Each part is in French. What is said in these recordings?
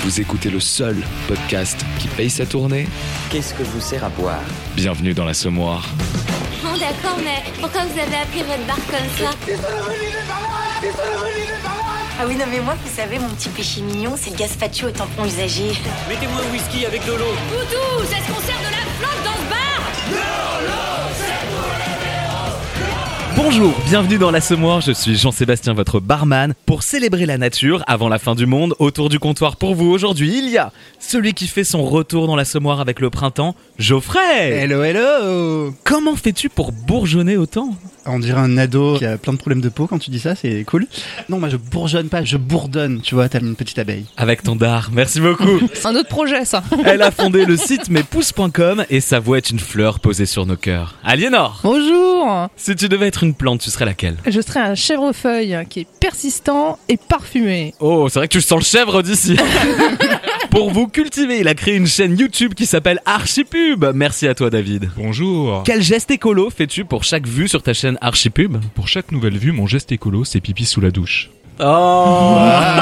Vous écoutez le seul podcast qui paye sa tournée. Qu'est-ce que je vous sers à boire ? Bienvenue dans l'Assommoir. Bon d'accord, mais pourquoi vous avez appelé votre bar comme ça ? Ah oui, non mais moi, vous savez, mon petit péché mignon, c'est le gazpacho au tampon usagé. Mettez-moi un whisky avec de l'eau. Doudou, est-ce qu'on sert de la flotte dans ce bar ? Bonjour, bienvenue dans l'Assommoir, je suis Jean-Sébastien, votre barman. Pour célébrer la nature avant la fin du monde, autour du comptoir pour vous aujourd'hui, il y a celui qui fait son retour dans l'Assommoir avec le printemps, Geoffrey. Hello, hello. Comment fais-tu pour bourgeonner autant ? On dirait un ado qui a plein de problèmes de peau quand tu dis ça, c'est cool. Non, moi je bourgeonne pas, je bourdonne, tu vois, t'as une petite abeille. Avec ton dard, merci beaucoup. C'est un autre projet, ça. Elle a fondé le site mespousse.com et sa voix est une fleur posée sur nos cœurs. Aliénor, Bonjour. si tu devais être une plante, tu serais laquelle ? Je serais un chèvrefeuille qui est persistant et parfumé. Oh, c'est vrai que tu sens le chèvre d'ici. Pour vous cultiver, il a créé une chaîne YouTube qui s'appelle Archipub. Merci à toi, David. Bonjour. Quel geste écolo fais-tu pour chaque vue sur ta chaîne Archipub ? Pour chaque nouvelle vue, mon geste écolo, c'est pipi sous la douche. Oh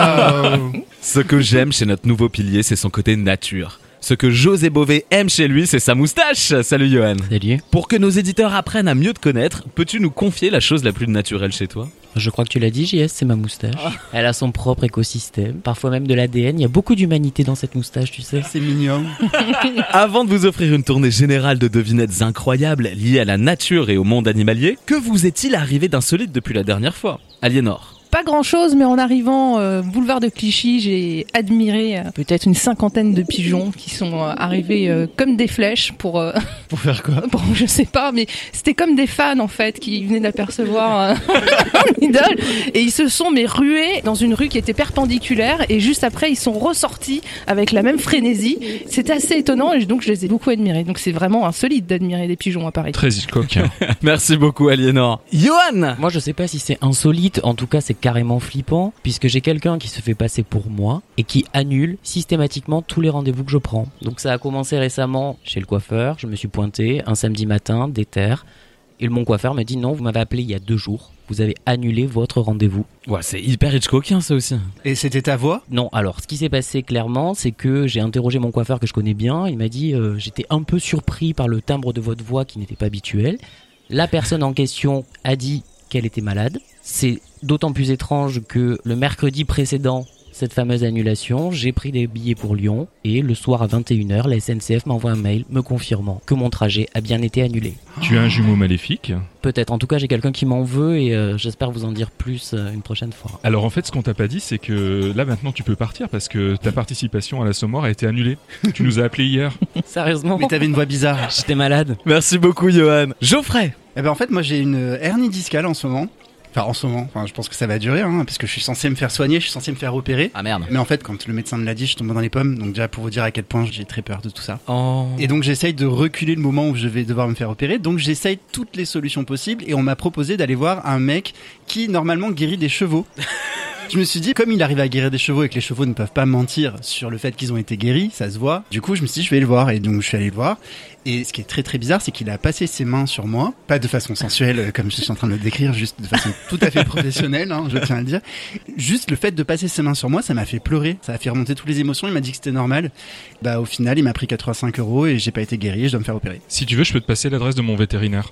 Wow. Ce que j'aime chez notre nouveau pilier, c'est son côté nature. Ce que José Bové aime chez lui, c'est sa moustache. Salut Johan. Salut. Pour que nos éditeurs apprennent à mieux te connaître, peux-tu nous confier la chose la plus naturelle chez toi ? Je crois que tu l'as dit, JS, c'est ma moustache. Elle a son propre écosystème, parfois même de l'ADN. Il y a beaucoup d'humanité dans cette moustache, tu sais. C'est mignon. Avant de vous offrir une tournée générale de devinettes incroyables liées à la nature et au monde animalier, que vous est-il arrivé d'insolite depuis la dernière fois ? Aliénor. Pas grand-chose, mais en arrivant boulevard de Clichy, j'ai admiré peut-être une 50aine de pigeons qui sont arrivés comme des flèches pour Pour faire quoi ? bon, je sais pas, mais c'était comme des fans en fait qui venaient d'apercevoir un idole et ils se sont rués dans une rue qui était perpendiculaire et juste après ils sont ressortis avec la même frénésie. C'était assez étonnant et donc je les ai beaucoup admirés. Donc c'est vraiment insolite d'admirer des pigeons à Paris. Très Hitchcock. Merci beaucoup Aliénor. Johan. Moi, je sais pas si c'est insolite, en tout cas, c'est carrément flippant, puisque j'ai quelqu'un qui se fait passer pour moi et qui annule systématiquement tous les rendez-vous que je prends. Donc ça a commencé récemment chez le coiffeur, je me suis pointé un samedi matin, déter, et mon coiffeur m'a dit non, vous m'avez appelé il y a 2 jours, vous avez annulé votre rendez-vous. Ouais, c'est hyper Hitchcockien ça aussi. Et c'était ta voix ? Non, alors ce qui s'est passé clairement, c'est que j'ai interrogé mon coiffeur que je connais bien, il m'a dit j'étais un peu surpris par le timbre de votre voix qui n'était pas habituel. La personne en question a dit qu'elle était malade. C'est d'autant plus étrange que le mercredi précédent, cette fameuse annulation, j'ai pris des billets pour Lyon et le soir à 21h, la SNCF m'envoie un mail me confirmant que mon trajet a bien été annulé. Tu as un jumeau maléfique. Peut-être, en tout cas j'ai quelqu'un qui m'en veut et j'espère vous en dire plus une prochaine fois. Alors en fait, ce qu'on t'a pas dit, c'est que là maintenant tu peux partir parce que ta participation à l'Assommoir a été annulée. Tu nous as appelé hier. Sérieusement ? Mais t'avais une voix bizarre. J'étais malade. Merci beaucoup Johan. Geoffrey. Eh ben en fait, moi j'ai une hernie discale en ce moment. Enfin, je pense que ça va durer, parce que je suis censé me faire soigner, je suis censé me faire opérer. Ah merde. Mais en fait, quand le médecin me l'a dit, je tombe dans les pommes. Donc déjà, pour vous dire à quel point j'ai très peur de tout ça. Oh. Et donc j'essaye de reculer le moment où je vais devoir me faire opérer. Donc j'essaye toutes les solutions possibles. Et on m'a proposé d'aller voir un mec qui, normalement, guérit des chevaux. Je me suis dit, comme il arrive à guérir des chevaux et que les chevaux ne peuvent pas mentir sur le fait qu'ils ont été guéris, ça se voit. Du coup, je me suis dit, je vais le voir. Et donc, je suis allé le voir. Et ce qui est très très bizarre, c'est qu'il a passé ses mains sur moi. Pas de façon sensuelle, comme je suis en train de le décrire, juste de façon tout à fait professionnelle, je tiens à le dire. Juste le fait de passer ses mains sur moi, ça m'a fait pleurer. Ça a fait remonter toutes les émotions. Il m'a dit que c'était normal. Au final, il m'a pris 85 € et j'ai pas été guéri et je dois me faire opérer. Si tu veux, je peux te passer l'adresse de mon vétérinaire.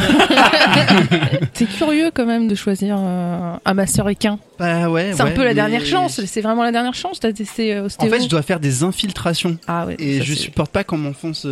C'est curieux quand même de choisir un masseur équin. Bah ouais. C'est un peu la mais- dernière chance. C'est vraiment la dernière chance. T'as testé ostéo. En fait, je dois faire des infiltrations. Ah ouais. Et ça, je c'est- supporte pas qu'on m'enfonce.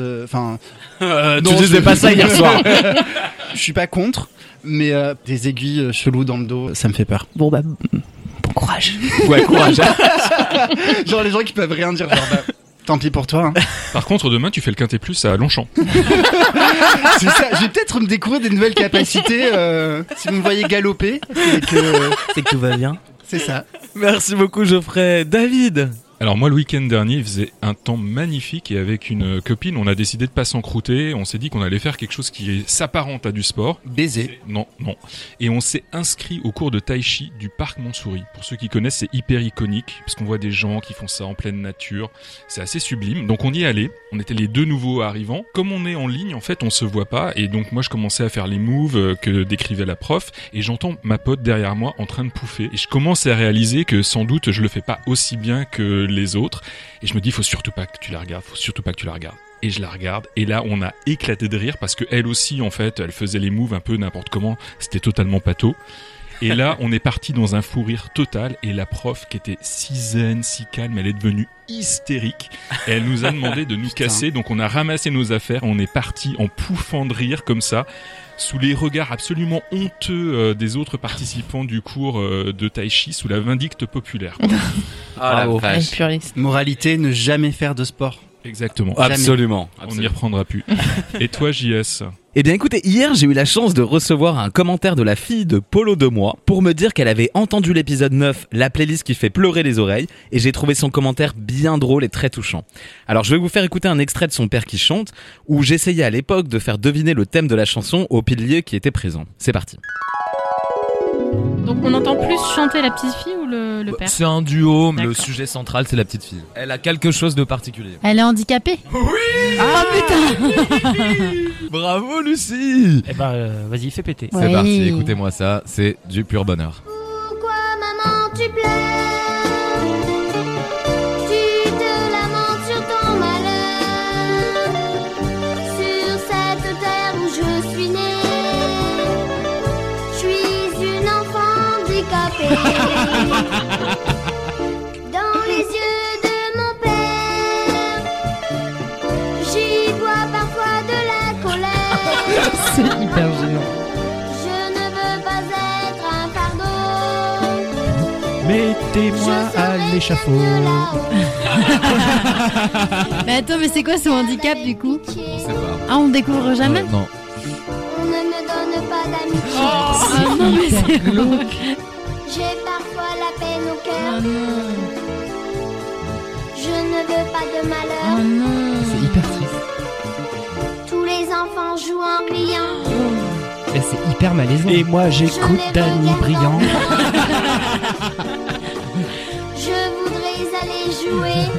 Tu disais pas ça hier soir. Je suis pas contre, mais des aiguilles cheloues dans le dos, ça me fait peur. Bon bon courage. Ouais, courage. Genre les gens qui peuvent rien dire, tant pis pour toi. Par contre, demain, tu fais le Quintet Plus à Longchamp. C'est ça. Je vais peut-être me découvrir des nouvelles capacités. Si vous me voyez galoper, c'est que tout va bien. c'est ça. Merci beaucoup Geoffrey. David. Alors moi, le week-end dernier, il faisait un temps magnifique et avec une copine, on a décidé de pas s'encrouter. On s'est dit qu'on allait faire quelque chose qui s'apparente à du sport. Baiser. Non. Et on s'est inscrit au cours de Tai Chi du parc Montsouris. Pour ceux qui connaissent, c'est hyper iconique parce qu'on voit des gens qui font ça en pleine nature. C'est assez sublime. Donc on y est allé. On était les 2 nouveaux arrivants. Comme on est en ligne, en fait, on se voit pas. Et donc moi, je commençais à faire les moves que décrivait la prof. Et j'entends ma pote derrière moi en train de pouffer. Et je commence à réaliser que sans doute, je le fais pas aussi bien que les autres. Et je me dis, faut surtout pas que tu la regardes. Et je la regarde, et là on a éclaté de rire parce que elle aussi en fait, elle faisait les moves un peu n'importe comment, c'était totalement pâteau. Et là on est parti dans un fou rire total, et la prof qui était si zen, si calme, elle est devenue hystérique. Et elle nous a demandé de nous casser, donc on a ramassé nos affaires, on est parti en pouffant de rire comme ça, sous les regards absolument honteux des autres participants du cours de Tai Chi, sous la vindicte populaire. Ah la vache. Moralité, ne jamais faire de sport. Exactement. Absolument. On n'y reprendra plus. Et toi, JS? Eh bien écoutez, hier j'ai eu la chance de recevoir un commentaire de la fille de Polo de moi pour me dire qu'elle avait entendu l'épisode 9, la playlist qui fait pleurer les oreilles, et j'ai trouvé son commentaire bien drôle et très touchant. Alors je vais vous faire écouter un extrait de son père qui chante, où j'essayais à l'époque de faire deviner le thème de la chanson aux piliers qui étaient présents. C'est parti. Donc on entend plus chanter la petite fille ou le père? C'est un duo, mais le D'accord. sujet central c'est la petite fille. Elle a quelque chose de particulier. Elle est handicapée? Oui. Ah putain. Bravo Lucie. Eh ben, vas-y, fais péter. C'est parti, écoutez-moi ça, c'est du pur bonheur. Pourquoi maman tu pleures? Tu te lamentes sur ton malheur, sur cette terre où je suis née. Je suis une enfant handicapée. Dans les yeux de mon père, j'y vois parfois de la colère. C'est hyper géant. Je ne veux pas être un fardeau. Mettez-moi à l'échafaud. Mais attends, mais c'est quoi ce handicap du coup? On sait pas. Ah, on découvre jamais? Non. On ne me donne pas d'amitié. Ah non, mais c'est glauque. J'ai parfois la peine au cœur. Ah non. Je ne veux pas de malheur. Ah non. C'est hyper triste. Tous les enfants jouent en riant. Et c'est hyper malaisant. Et moi j'écoute Dany Briand. Je voudrais aller jouer.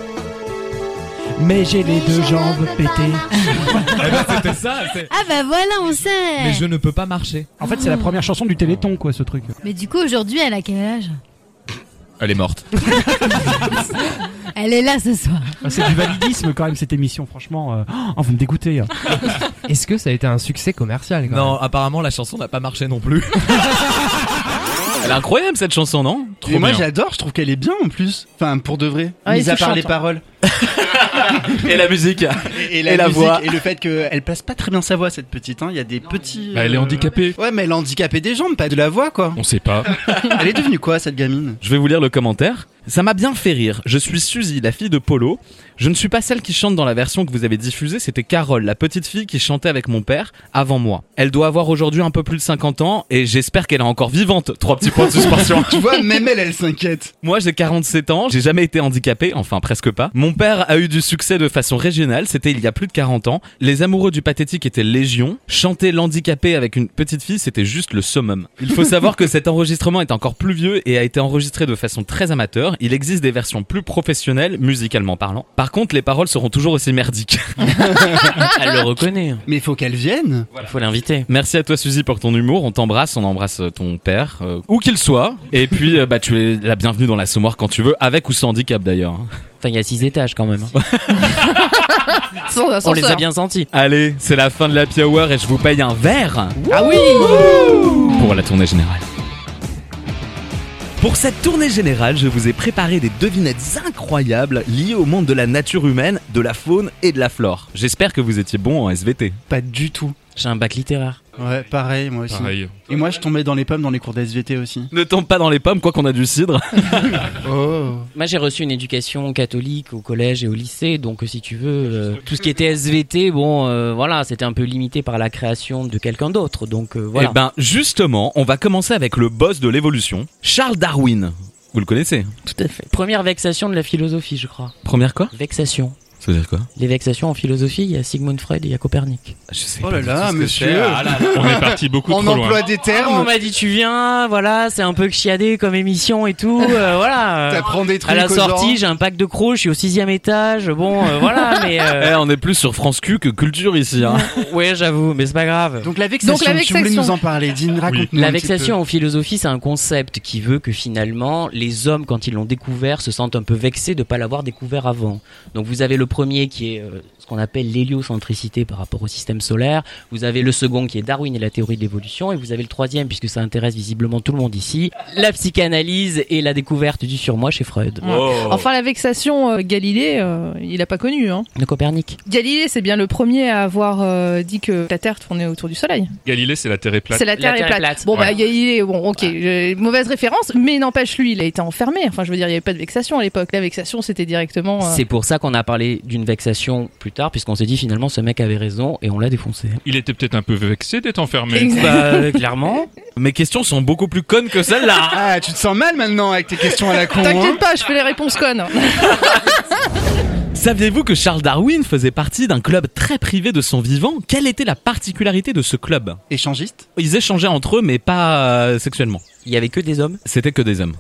Mais j'ai les deux jambes pétées. Eh ben, c'était ça. Ah bah voilà, on sait. Mais je ne peux pas marcher. En fait c'est la première chanson du Téléthon quoi ce truc. Mais du coup, aujourd'hui, elle a quel âge? Elle est morte. Elle est là ce soir. Ah, c'est du validisme quand même cette émission franchement. Oh, vous me dégoûtez. Est-ce que ça a été un succès commercial quand Non, apparemment la chanson n'a pas marché non plus. Elle est incroyable cette chanson, non? Mais moi j'adore, je trouve qu'elle est bien en plus. Enfin, pour de vrai. Ah, Mis il à faut part les chanter. paroles. Et la musique. Et la musique, voix. et le fait qu'elle place pas très bien sa voix, cette petite. Hein. Il y a des petits. Bah, elle est handicapée. Ouais, mais elle est handicapée des jambes, pas de la voix, quoi. On sait pas. Elle est devenue quoi, cette gamine? Je vais vous lire le commentaire. Ça m'a bien fait rire. Je suis Suzy, la fille de Polo. Je ne suis pas celle qui chante dans la version que vous avez diffusée, c'était Carole, la petite fille qui chantait avec mon père avant moi. Elle doit avoir aujourd'hui un peu plus de 50 ans et j'espère qu'elle est encore vivante. 3 petits points de suspension. Tu vois, même elle s'inquiète. Moi, j'ai 47 ans, j'ai jamais été handicapé, enfin presque pas. Mon père a eu du succès de façon régionale, c'était il y a plus de 40 ans. Les amoureux du pathétique étaient légion. Chanter l'handicapé avec une petite fille, c'était juste le summum. Il faut savoir que cet enregistrement est encore plus vieux et a été enregistré de façon très amateur. Il existe des versions plus professionnelles, musicalement parlant. Par contre, les paroles seront toujours aussi merdiques. Elle le reconnaît. Mais il faut qu'elle vienne. Il faut l'inviter. Merci à toi Suzy pour ton humour, on t'embrasse, on embrasse ton père, où qu'il soit. Et puis, bah, tu es la bienvenue dans l'Assommoir quand tu veux, avec ou sans handicap d'ailleurs. Enfin, il y a 6 étages quand même. Sans On les a ascenseur. bien sentis. Allez, c'est la fin de l'Happy Hour et je vous paye un verre. Ah oui. Pour la tournée générale. Pour cette tournée générale, je vous ai préparé des devinettes incroyables liées au monde de la nature humaine, de la faune et de la flore. J'espère que vous étiez bon en SVT. Pas du tout. J'ai un bac littéraire. Ouais, pareil, moi aussi. Pareil. Et moi, je tombais dans les pommes dans les cours d'SVT aussi. Ne tombe pas dans les pommes, quoi qu'on a du cidre. Oh. Moi, j'ai reçu une éducation catholique au collège et au lycée, donc si tu veux, tout ce qui était SVT, bon, voilà, c'était un peu limité par la création de quelqu'un d'autre, donc voilà. Eh ben, justement, on va commencer avec le boss de l'évolution, Charles Darwin. Vous le connaissez? Tout à fait. Première vexation de la philosophie, je crois. Première quoi? Vexation. C'est-à-dire quoi? Les vexations en philosophie, il y a Sigmund Freud et il y a Copernic. Je sais Oh pas là du là, tout ce que monsieur. c'est. Ah là là. On est parti beaucoup On trop loin. emploie des On termes. m'a dit tu viens, voilà, c'est un peu chiadé comme émission et tout, voilà. T'apprends des trucs À la aux sortie, gens. j'ai un pack de crocs, je suis au 6e étage, bon, voilà, mais... On est plus sur France Q que culture ici. Hein. Ouais, j'avoue, mais c'est pas grave. Donc la vexation, Donc, la tu voulais vexation. nous en parler. Dis, raconte-nous La un petit vexation peu. en philosophie, c'est un concept qui veut que finalement, les hommes, quand ils l'ont découvert, se sentent un peu vexés de ne pas l'avoir découvert avant. Donc vous avez le premier qui est ce qu'on appelle l'héliocentricité par rapport au système solaire. Vous avez le second qui est Darwin et la théorie de l'évolution. Et vous avez le troisième, puisque ça intéresse visiblement tout le monde ici, la psychanalyse et la découverte du surmoi chez Freud. Enfin, la vexation, Galilée, il a pas connu. Hein. De Copernic. Galilée, c'est bien le premier à avoir dit que la Terre tournait autour du Soleil. Galilée, c'est la Terre est plate. C'est la Terre est plate. Bon, bah, Galilée, bon, ok, mauvaise référence, mais n'empêche, lui, il a été enfermé. Enfin, je veux dire, il n'y avait pas de vexation à l'époque. La vexation, c'était directement... C'est pour ça qu'on a parlé d'une vexation plus tard, puisqu'on s'est dit finalement ce mec avait raison et on l'a défoncé. Il était peut-être un peu vexé d'être enfermé. Bah, clairement. Mes questions sont beaucoup plus connes que celles-là. Ah, tu te sens mal maintenant avec tes questions à la con. T'inquiète pas, je fais les réponses connes. Saviez-vous que Charles Darwin faisait partie d'un club très privé de son vivant? Quelle était la particularité de ce club? Échangiste? Ils échangeaient entre eux, mais pas sexuellement. Il y avait que des hommes? C'était que des hommes.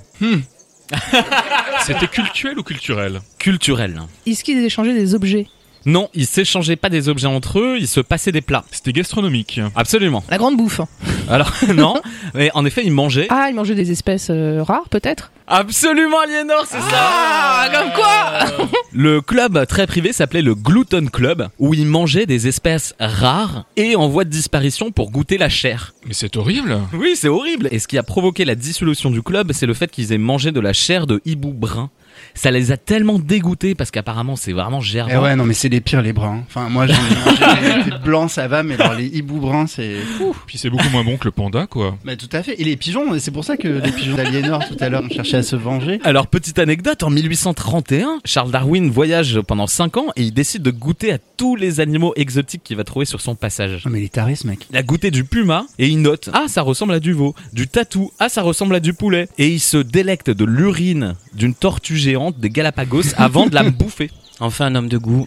C'était cultuel ou culturel? Culturel. Est-ce qu'ils échangeaient des objets? Non, ils s'échangeaient pas des objets entre eux, ils se passaient des plats. C'était gastronomique. Absolument. La grande bouffe. Alors, non, mais en effet, ils mangeaient. Ah, ils mangeaient des espèces rares, peut-être? Absolument, Aliénor, c'est Ah, comme quoi. Le club très privé s'appelait le Glutton Club, où ils mangeaient des espèces rares et en voie de disparition pour goûter la chair. Mais c'est horrible. Oui, c'est horrible. Et ce qui a provoqué la dissolution du club, c'est le fait qu'ils aient mangé de la chair de hibou brun. Ça les a tellement dégoûtés parce qu'apparemment c'est vraiment gerbant. Eh ouais, non, mais c'est les pires, les bruns. Enfin, moi, j'en ai mangé des blancs, ça va, mais alors les hiboux bruns, c'est... Puis c'est beaucoup moins bon que le panda, quoi. Bah, tout à fait. Et les pigeons, c'est pour ça que les pigeons d'Aliénor, tout à l'heure, ont cherché à se venger. Alors, petite anecdote, en 1831, Charles Darwin voyage pendant 5 ans et il décide de goûter à tous les animaux exotiques qu'il va trouver sur son passage. Non, mais il est taré, ce mec. Il a goûté du puma et il note « Ah, ça ressemble à du veau », du tatou « Ah, ça ressemble à du poulet ». Et il se délecte de l'urine d'une tortue géante des Galapagos avant de la bouffer. Enfin un homme de goût.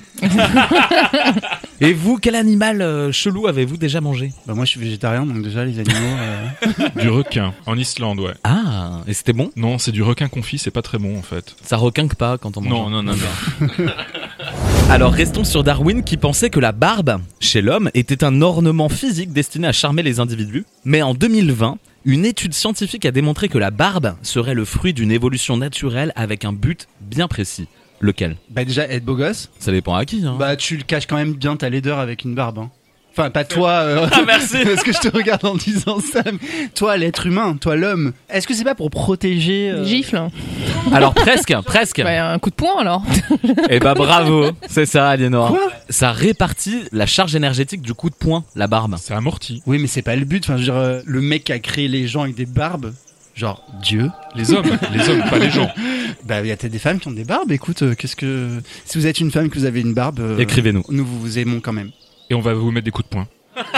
Et vous, quel animal chelou avez-vous déjà mangé? Bah, moi, je suis végétarien, donc déjà, les animaux... Du requin. En Islande, ouais. Ah, et c'était bon? Non, c'est du requin confit, c'est pas très bon, en fait. Ça requinque pas quand on mange. Non. Alors restons sur Darwin qui pensait que la barbe, chez l'homme, était un ornement physique destiné à charmer les individus. Mais en 2020, une étude scientifique a démontré que la barbe serait le fruit d'une évolution naturelle avec un but bien précis. Lequel? Bah, déjà, être beau gosse. Ça dépend à qui, hein. Bah, tu le caches quand même bien ta laideur avec une barbe, hein. Enfin, pas toi, Ah, merci. parce que je te regarde en disant ça, mais toi, l'être humain, toi, l'homme. Est-ce que c'est pas pour protéger... Gifle. Alors presque. Bah, un coup de poing, alors. Eh bah bravo, c'est ça, Aliénor. Quoi? Ça répartit la charge énergétique du coup de poing, la barbe. Ça amortit. Oui, mais c'est pas le but. Enfin, je veux dire, le mec qui a créé les gens avec des barbes, genre Dieu. Les hommes, pas les gens. Bah, il y a peut-être des femmes qui ont des barbes. Écoute, si vous êtes une femme que vous avez une barbe, Écrivez-nous. Nous vous aimons quand même. Et on va vous mettre des coups de poing.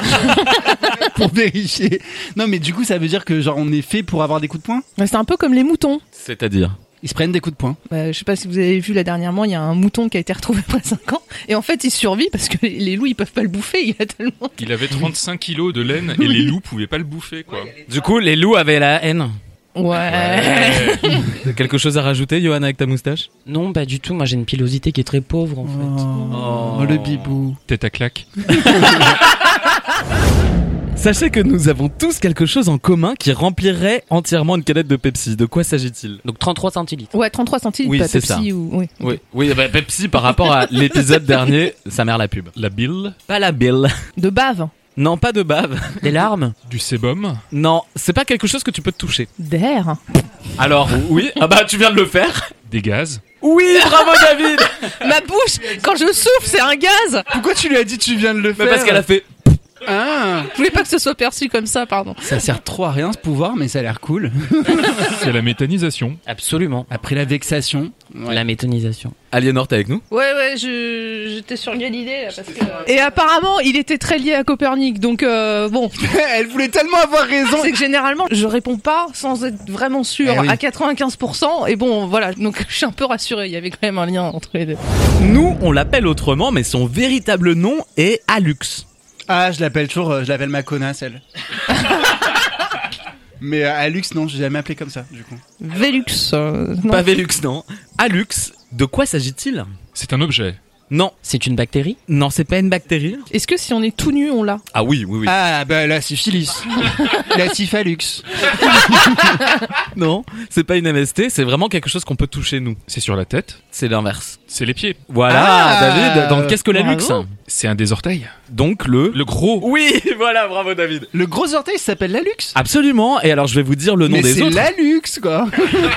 Pour vérifier. Non, mais du coup, ça veut dire que genre on est fait pour avoir des coups de poing. Bah, c'est un peu comme les moutons. C'est-à-dire? Ils se prennent des coups de poing. Bah, je sais pas si vous avez vu là dernièrement, il y a un mouton qui a été retrouvé après 5 ans. Et en fait, il survit parce que les loups, ils peuvent pas le bouffer. Il a tellement... Il avait 35 kilos de laine et les loups pouvaient pas le bouffer, quoi. Du coup, les loups avaient la haine. Ouais. T'as quelque chose à rajouter, Johan, avec ta moustache? Non, pas du tout. Moi, j'ai une pilosité qui est très pauvre, en fait. Oh, le bibou. Tête à claque. Sachez que nous avons tous quelque chose en commun qui remplirait entièrement une canette de Pepsi. De quoi s'agit-il? Donc 33 centilitres. Ouais, 33 centilitres, Oui, pas c'est Pepsi ça. ou... Oui. Oui, bah, Pepsi par rapport à l'épisode dernier, sa mère la pub. La bile. Pas la bille. De bave. Non, pas de bave. Des larmes. Du sébum. Non, c'est pas quelque chose que tu peux te toucher. D'air. Alors, oui. Ah bah, tu viens de le faire. Des gaz. Oui, bravo David. Ma bouche, quand je souffle, c'est un gaz. Pourquoi tu lui as dit tu viens de le Mais faire? parce qu'elle a fait... Ah, Je voulais pas que ce soit perçu comme ça, pardon. ça sert trop à rien ce pouvoir, mais ça a l'air cool. C'est la méthanisation. Absolument. Après la vexation. La méthanisation. Aliénor, t'es avec nous? Ouais, j'étais sur Galilée là, parce que... Et apparemment, il était très lié à Copernic, donc bon. Elle voulait tellement avoir raison. C'est que généralement, je réponds pas sans être vraiment sûr Eh oui. à 95%. Et bon, voilà, donc je suis un peu rassurée. Il y avait quand même un lien entre les deux. Nous, on l'appelle autrement, mais son véritable nom est Alux. Ah, je l'appelle ma connasse, elle. Mais Alux, non, j'ai jamais appelé comme ça, du coup. Velux, non. Pas Velux, non. Alux, de quoi s'agit-il? C'est un objet. Non. C'est une bactérie? Non, c'est pas une bactérie. Est-ce que si on est tout nu, on l'a? Ah oui, oui, oui. Ah, bah la syphilis. La syphalux. Non, c'est pas une MST, c'est vraiment quelque chose qu'on peut toucher nous. C'est sur la tête. C'est l'inverse. C'est les pieds. Voilà, Ah, David, donc qu'est-ce que l'Alux? C'est un des orteils. Donc le gros. Oui, voilà, bravo David. Le gros orteil s'appelle l'Alux. Absolument, et alors je vais vous dire le nom Mais des c'est autres. l'Alux, quoi.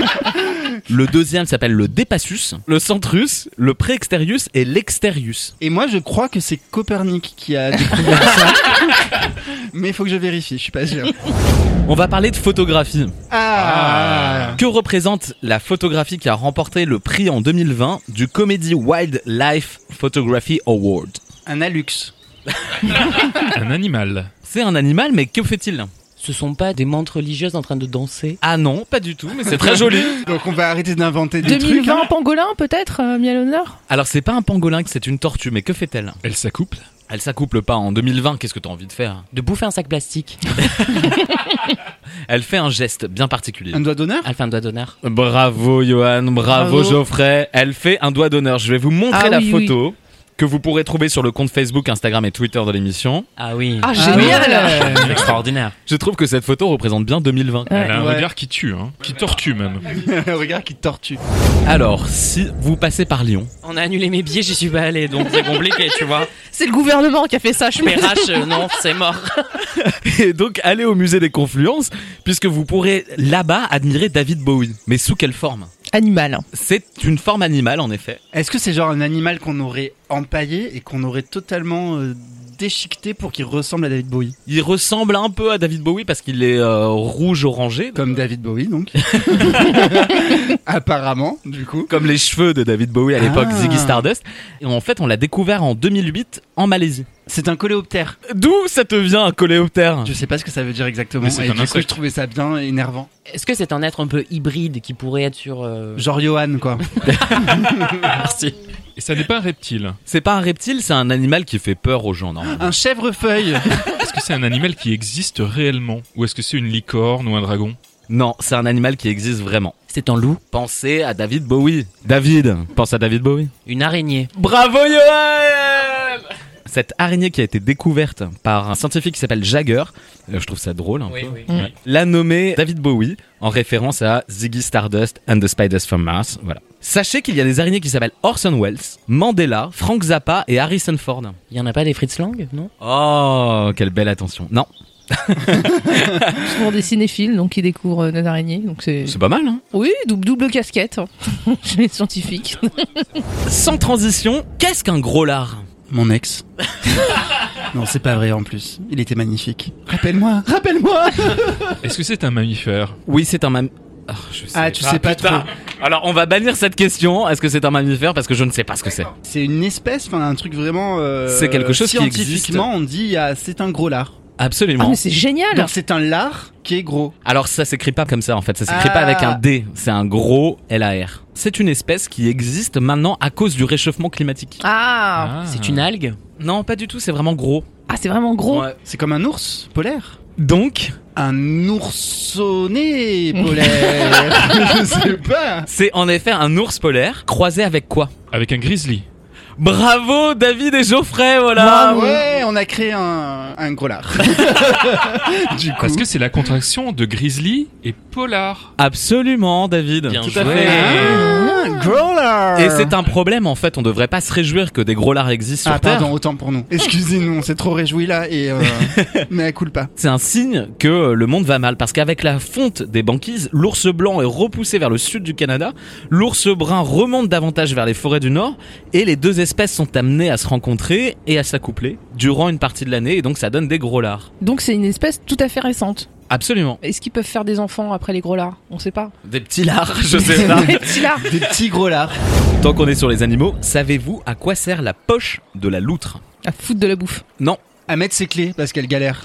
Le deuxième s'appelle le Dépassus, le Centrus, le Préexterius et l'Exterius. Et moi, je crois que c'est Copernic qui a découvert ça. Mais il faut que je vérifie, je suis pas sûr. On va parler de photographie. Ah. Que représente la photographie qui a remporté le prix en 2020 du Comedy Wildlife Photography Award? Un Alux. Un animal. C'est un animal, mais que fait-il? Ce sont pas des mantes religieuses en train de danser? Ah non, pas du tout, mais c'est très joli. Donc on va arrêter d'inventer des 2020 trucs. Hein. pangolin, peut-être, mis à l'honneur? Alors c'est pas un pangolin, c'est une tortue, mais que fait-elle? Elle s'accouple. Elle s'accouple pas. En 2020, qu'est-ce que t'as envie de faire? De bouffer un sac plastique. Elle fait un geste bien particulier. Un doigt d'honneur. Elle fait un doigt d'honneur. Bravo Johan, bravo Geoffrey. Elle fait un doigt d'honneur. Je vais vous montrer la photo que vous pourrez trouver sur le compte Facebook, Instagram et Twitter de l'émission. Ah oui. Ah, génial. C'est extraordinaire. Je trouve que cette photo représente bien 2020. Elle a un regard qui tue, hein. Qui tortue même. Un regard qui tortue. Alors, si vous passez par Lyon, On a annulé mes billets, j'y suis pas allé, donc c'est compliqué, tu vois. C'est le gouvernement qui a fait ça, je pense. PRH, non, c'est mort. et donc allez au musée des Confluences, puisque vous pourrez là-bas admirer David Bowie. Mais sous quelle forme? Animal. C'est une forme animale, en effet. Est-ce que c'est genre un animal qu'on aurait empaillé et qu'on aurait totalement déchiqueté pour qu'il ressemble à David Bowie? Il ressemble un peu à David Bowie parce qu'il est rouge-orangé. Comme David Bowie, donc. Apparemment, du coup. Comme les cheveux de David Bowie à l'époque, Ziggy Stardust. Et en fait, on l'a découvert en 2008 en Malaisie. C'est un coléoptère. D'où ça te vient, un coléoptère? Je sais pas ce que ça veut dire exactement. Mais c'est Et un du coup, insecte. je trouvais ça bien énervant. Est-ce que c'est un être un peu hybride qui pourrait être sur... Genre Johan, quoi. Merci. Et ça n'est pas un reptile. C'est pas un reptile, c'est un animal qui fait peur aux gens, normalement. Un chèvrefeuille. Est-ce que c'est un animal qui existe réellement? Ou est-ce que c'est une licorne ou un dragon? Non, c'est un animal qui existe vraiment. C'est un loup. Pensez à David Bowie. David, pense à David Bowie. Une araignée. Bravo Johan! Cette araignée qui a été découverte par un scientifique qui s'appelle Jagger, je trouve ça drôle un peu, Oui. l'a nommé David Bowie en référence à Ziggy Stardust and the Spiders from Mars. Voilà. Sachez qu'il y a des araignées qui s'appellent Orson Welles, Mandela, Frank Zappa et Harrison Ford. Il y en a pas des Fritz Lang, non? Oh, quelle belle attention. Non, Souvent des cinéphiles, donc qui découvrent des araignées. Donc c'est c'est pas mal, hein? oui, double casquette chez les scientifiques. Sans transition, qu'est-ce qu'un gros lard? Mon ex. Non, c'est pas vrai en plus. Il était magnifique. Rappelle-moi, rappelle-moi. Est-ce que c'est un mammifère? Oui, c'est un je sais Ah, tu sais pas putain. trop. Alors, on va bannir cette question. Est-ce que c'est un mammifère? Parce que je ne sais pas ce que c'est. C'est une espèce, enfin un truc vraiment. C'est quelque chose qui existe. Scientifiquement, on dit c'est un gros lard. Absolument. Ah mais c'est génial. Donc c'est un lard qui est gros. Alors ça s'écrit pas comme ça en fait, ça s'écrit pas avec un D, c'est un gros LAR. C'est une espèce qui existe maintenant à cause du réchauffement climatique. Ah. C'est une algue? Non, pas du tout, c'est vraiment gros. Ah, c'est vraiment gros. Ouais. C'est comme un ours polaire. Donc, Un oursonnet polaire. Je sais pas. c'est en effet un ours polaire croisé avec quoi? Avec un grizzly. Bravo David et Geoffrey, voilà. Ouais, on a créé un gros lard. Du coup. Parce que c'est la contraction de grizzly et polar. Absolument David. Bien Tout joué. à fait. Gros lard. Et c'est un problème en fait, on devrait pas se réjouir que des gros lards existent sur Terre. Pardon, autant pour nous. Excusez-nous, on s'est trop réjouis là et mais à culpa. C'est un signe que le monde va mal parce qu'avec la fonte des banquises, l'ours blanc est repoussé vers le sud du Canada, l'ours brun remonte davantage vers les forêts du nord et les deux espèces sont amenées à se rencontrer et à s'accoupler durant une partie de l'année et donc ça donne des gros lards. Donc c'est une espèce tout à fait récente. Absolument. Est-ce qu'ils peuvent faire des enfants après les gros lards? On sait pas. Des petits lards, je sais pas. Des petits lards. Des petits gros lards. Tant qu'on est sur les animaux, savez-vous à quoi sert la poche de la loutre? À foutre de la bouffe. Non. À mettre ses clés parce qu'elle galère.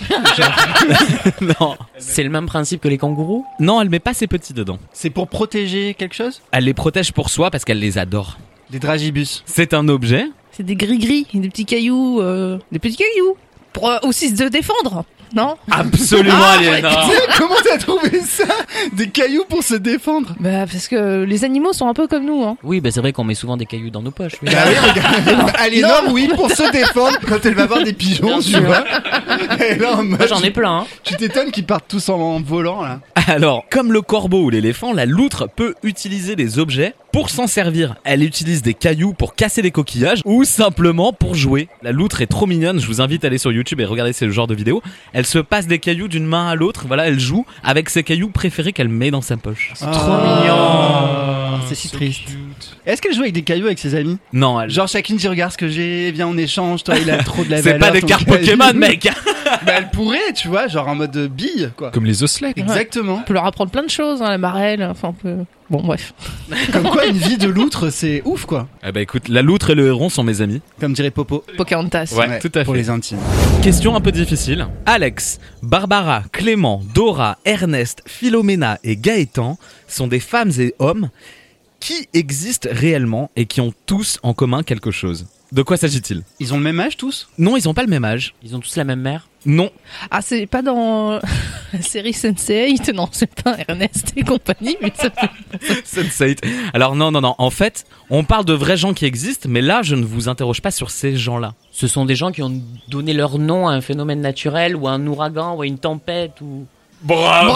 Non. C'est le même principe que les kangourous? Non, elle met pas ses petits dedans. C'est pour protéger quelque chose? Elle les protège pour soi parce qu'elle les adore. Des dragibus. C'est un objet. C'est des gris-gris, des petits cailloux. Des petits cailloux. Pour aussi se défendre, non? Absolument, Aliénor. Comment t'as trouvé ça? Des cailloux pour se défendre? Bah, parce que les animaux sont un peu comme nous, hein. Oui, bah c'est vrai qu'on met souvent des cailloux dans nos poches. Oui. Bah oui, regarde. Aliénor, oui, pour se défendre quand elle va voir des pigeons, tu vois. Et là, en mode, Moi, j'en ai plein, hein. Tu t'étonnes qu'ils partent tous en volant, là. Alors, comme le corbeau ou l'éléphant, la loutre peut utiliser des objets pour s'en servir. Elle utilise des cailloux pour casser des coquillages ou simplement pour jouer. La loutre est trop mignonne, je vous invite à aller sur YouTube et regarder ce genre de vidéo. Elle se passe des cailloux d'une main à l'autre, voilà, elle joue avec ses cailloux préférés qu'elle met dans sa poche. C'est trop mignon. C'est si triste. Est-ce qu'elle joue avec des cailloux avec ses amis? Non, elle... Genre chacune dit regarde ce que j'ai, viens on échange, toi il a trop de la C'est valeur. pas des ton cartes caillou. Pokémon, mec. Bah elle pourrait, tu vois, genre en mode bille, quoi. Comme les osselets. Exactement. On peut leur apprendre plein de choses, hein, la marelle, enfin on peut... Bon, bref. Comme quoi une vie de loutre c'est ouf, quoi. Eh ben écoute, la loutre et le héron sont mes amis. Comme dirait Popo. Pocahontas. Ouais, tout à fait. Pour les intimes. Question un peu difficile. Alex, Barbara, Clément, Dora, Ernest, Philomena et Gaëtan sont des femmes et hommes qui existent réellement et qui ont tous en commun quelque chose. De quoi s'agit-il? Ils ont le même âge tous? Non, ils ont pas le même âge. Ils ont tous la même mère? Non. Ah, c'est pas dans la série Sense8? Non, c'est pas Ernest et compagnie, mais ça fait... Sense8. Alors non. En fait, on parle de vrais gens qui existent, mais là, je ne vous interroge pas sur ces gens-là. Ce sont des gens qui ont donné leur nom à un phénomène naturel ou à un ouragan ou à une tempête ou... Bravo,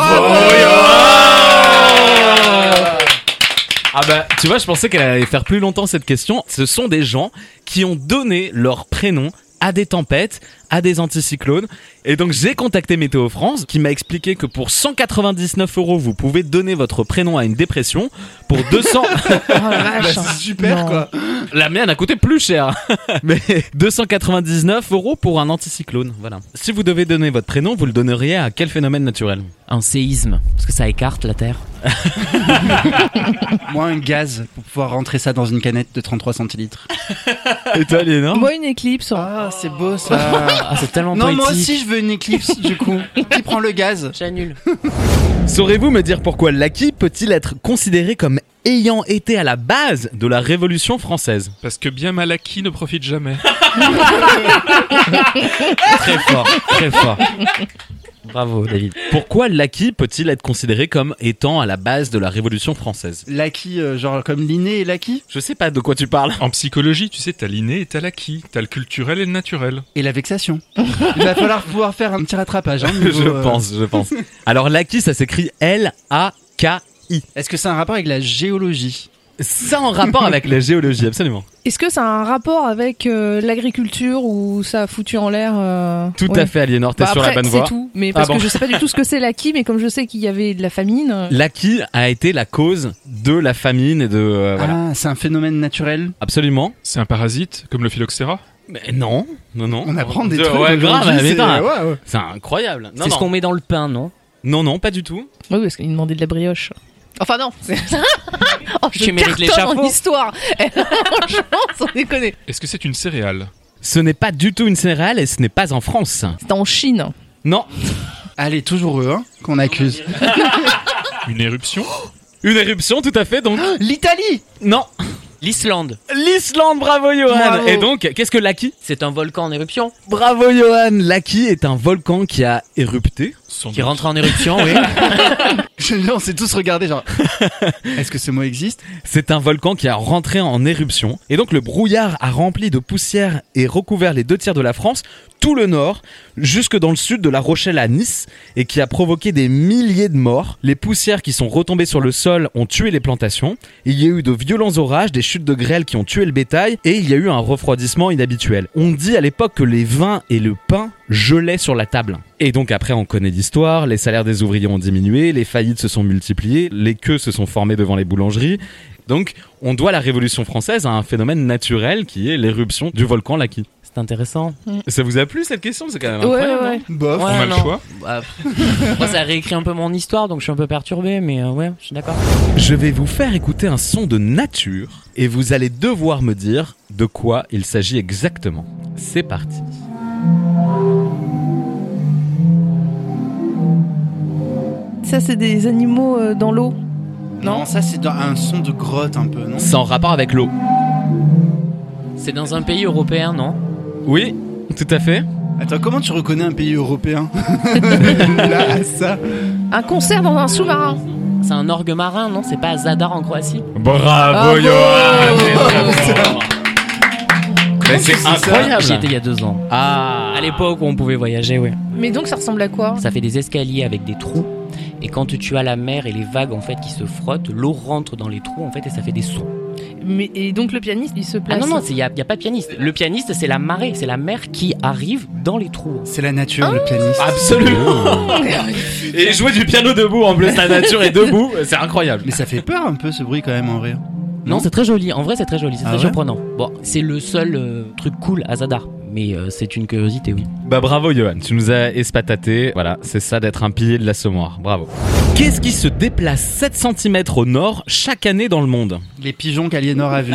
Ah bah, tu vois, je pensais qu'elle allait faire plus longtemps cette question. Ce sont des gens qui ont donné leur prénom à des tempêtes, à des anticyclones. Et donc j'ai contacté Météo France qui m'a expliqué que pour 199 €, vous pouvez donner votre prénom à une dépression. Pour 200... Oh la vache. Bah, c'est super, Non. quoi. La mienne a coûté plus cher. Mais 299 € pour un anticyclone. Voilà. Si vous devez donner votre prénom, vous le donneriez à quel phénomène naturel? Un séisme, parce que ça écarte la Terre. Moi un gaz pour pouvoir rentrer ça dans une canette de 33 centilitres. Et toi, Léna? Moi, une éclipse. Ah, c'est beau ça. Ah, c'est tellement Non, poétique. moi aussi je veux une éclipse du coup. Qui prend le gaz? J'annule. Saurez-vous me dire pourquoi Lucky peut-il être considéré comme ayant été à la base de la Révolution française? Parce que bien mal acquis ne profite jamais. Très fort, très fort. Bravo, David. Pourquoi Lucky peut-il être considéré comme étant à la base de la Révolution française? L'acquis, genre comme l'inné et l'acquis? Je sais pas de quoi tu parles. En psychologie, tu sais, t'as l'inné et t'as l'acquis. T'as le culturel et le naturel. Et la vexation. Il va falloir pouvoir faire un petit rattrapage. Hein, niveau, Je pense. Alors Lucky, ça s'écrit L-A-K-I. Est-ce que c'est un rapport avec la géologie? Ça en rapport avec la géologie, absolument. Est-ce que ça a un rapport avec l'agriculture ou ça a foutu en l'air Tout ouais. à fait, Aliénor, t'es Bah sur la après, bonne voie. c'est tout, mais parce Ah bon. que je sais pas du tout ce que c'est l'acquis, mais comme je sais qu'il y avait de la famine. Lucky a été la cause de la famine et de... voilà. Ah, c'est un phénomène naturel. Absolument. C'est un parasite, comme le phylloxéra. Mais non. On apprend des De- trucs. ouais, grave, aujourd'hui, mais c'est putain. ouais. C'est incroyable. Non, C'est ce non. qu'on met dans le pain, non? Non, pas du tout. Oui, parce qu'il demandait de la brioche. Enfin non. Oh, je Tu mérites cartonne en l'échafaud. histoire. Franchement, sans déconner. Est-ce que c'est une céréale? Ce n'est pas du tout une céréale et ce n'est pas en France. C'était en Chine. Non. Allez, toujours eux, hein, qu'on accuse. Une éruption? Une éruption, tout à fait, donc... L'Italie! Non. L'Islande. L'Islande, bravo Johan. Bravo. Et donc, qu'est-ce que Lucky? C'est un volcan en éruption. Bravo Johan. Lucky est un volcan qui a érupté. Qui rentre en éruption, oui. J'aime bien, on s'est tous regardés genre. Est-ce que ce mot existe? C'est un volcan qui a rentré en éruption. Et donc le brouillard a rempli de poussière et recouvert les 2/3 de la France, tout le nord, jusque dans le sud de La Rochelle à Nice, et qui a provoqué des milliers de morts. Les poussières qui sont retombées sur le sol ont tué les plantations. Il y a eu de violents orages, des chutes de grêle qui ont tué le bétail, et il y a eu un refroidissement inhabituel. On dit à l'époque que les vins et le pain gelaient sur la table. Et donc après on connaît l'histoire, les salaires des ouvriers ont diminué, les faillites se sont multipliées, les queues se sont formées devant les boulangeries. Donc on doit la Révolution française à un phénomène naturel qui est l'éruption du volcan Lucky. C'est intéressant. Ça vous a plu cette question? C'est quand même Ouais, incroyable. ouais. Bof. On a le non. choix. Bah, moi, ça réécrit un peu mon histoire, donc je suis un peu perturbé, mais ouais, je suis d'accord. Je vais vous faire écouter un son de nature et vous allez devoir me dire de quoi il s'agit exactement. C'est parti. Ça, c'est des animaux dans l'eau. Non, ça c'est un son de grotte un peu, non? C'est en rapport avec l'eau. C'est dans un pays européen, non? Oui, tout à fait. Attends, comment tu reconnais un pays européen? Là, ça. Un concert dans un sous-marin. C'est un orgue marin, non? C'est pas à Zadar en Croatie? Bravo, Johan. Mais c'est incroyable. J'y étais il y a 2 ans. Ah. À l'époque où on pouvait voyager, ouais. Mais donc, ça ressemble à quoi? Ça fait des escaliers avec des trous. Et quand tu as la mer et les vagues en fait qui se frottent, l'eau rentre dans les trous en fait et ça fait des sons. Mais, et donc le pianiste, il se place... Ah non, il y a pas de pianiste. Le pianiste, c'est la marée, c'est la mer qui arrive dans les trous. C'est la nature, le pianiste. Absolument. Et jouer du piano debout en plus, la nature est debout, c'est incroyable. Mais ça fait peur un peu ce bruit quand même en vrai. Non, c'est très joli. En vrai, c'est très joli, c'est Ah très ouais surprenant. Bon, c'est le seul truc cool à Zadar. Mais c'est une curiosité, oui. Bah bravo Johan, tu nous as espataté. Voilà, c'est ça d'être un pilier de l'Assommoir. Bravo. Qu'est-ce qui se déplace 7 cm au nord chaque année dans le monde? Les pigeons qu'Aliénor a vus.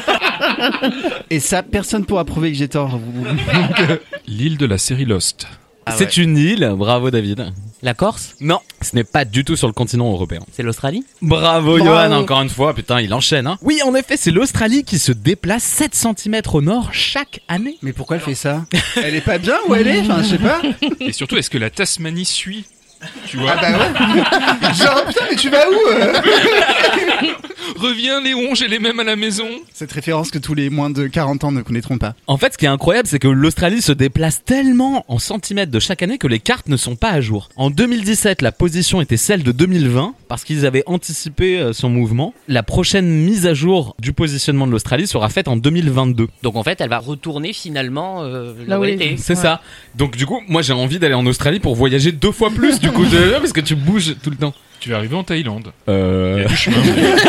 Et ça, personne pourra prouver que j'ai tort. L'île de la série Lost. C'est une île, bravo David. La Corse? Non, ce n'est pas du tout sur le continent européen. C'est l'Australie? Bravo Johan, encore une fois, putain, il enchaîne. Hein. Oui, en effet, c'est l'Australie qui se déplace 7 cm au nord chaque année. Mais pourquoi elle fait ça? Elle est pas bien où elle est? Enfin, je sais pas. Et surtout, est-ce que la Tasmanie suit? Tu vois? Ah bah ouais. Genre, putain, mais tu vas où? Reviens Léon, j'ai les mêmes à la maison. Cette référence que tous les moins de 40 ans ne connaîtront pas. En fait, ce qui est incroyable, c'est que l'Australie se déplace tellement en centimètres de chaque année que les cartes ne sont pas à jour. En 2017, la position était celle de 2020 parce qu'ils avaient anticipé son mouvement. La prochaine mise à jour du positionnement de l'Australie sera faite en 2022. Donc en fait, elle va retourner finalement là où elle était. C'est ça. Donc du coup, moi j'ai envie d'aller en Australie pour voyager 2 fois plus du coup, parce que tu bouges tout le temps. Tu vas arriver en Thaïlande. Il y a du chemin.